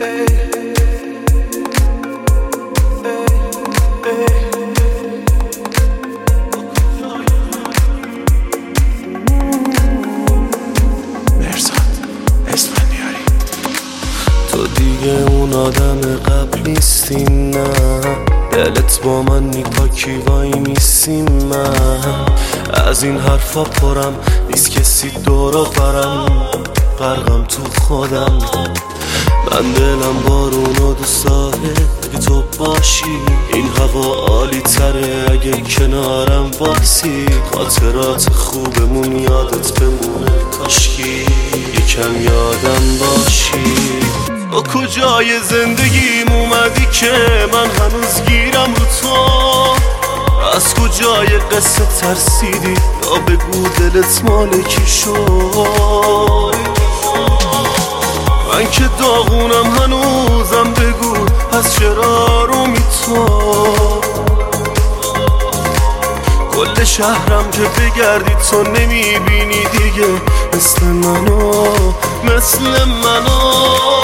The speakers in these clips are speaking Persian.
تو دیگه اون آدم قبل نیستی، نه دلت با من نیپاکی وای میسیم. من از این حرفا پرم نیست کسی دورو برم، غرقم تو خودم. من دلم بارون و دوست داره اگه تو باشی، این هوا عالی تره اگه کنارم باسی. خاطرات خوبمون یادت بمونه کاشکی یکم یادم باشی. با کجای زندگیم اومدی که من هنوز گیرم رو تو؟ از کجای قصه ترسیدی یا بگو دلت مال کی شد؟ من که داغونم هنوزم بگو پس چرا رو می تو؟ کل شهرم که بگردی تو نمیبینی دیگه مثل منو، مثل منو.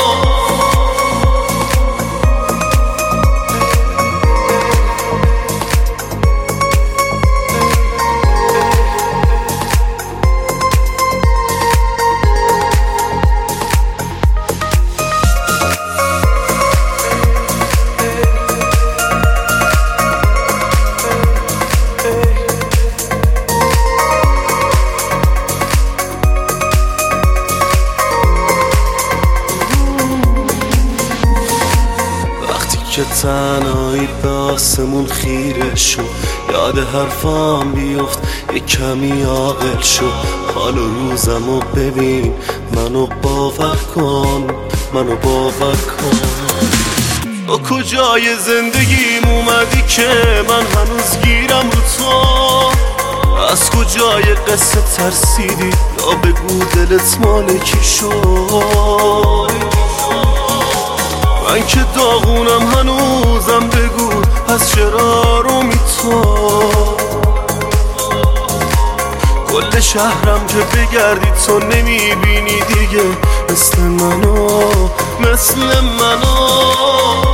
که تنهایی به آسمون خیره شو، یاد حرفام بیفت یه کمی عاقل شو. حال و روزمو ببین، منو باور کن، منو باور کن. با کجای زندگیم اومدی که من هنوز گیرم رو تو؟ از کجای قصه ترسیدی یا بگو دلت مال کی شد؟ من که داغونم هنوزم بگو پس چرا رو می تو؟ کل شهرم که بگردی تو نمیبینی دیگه مثل منو، مثل منو.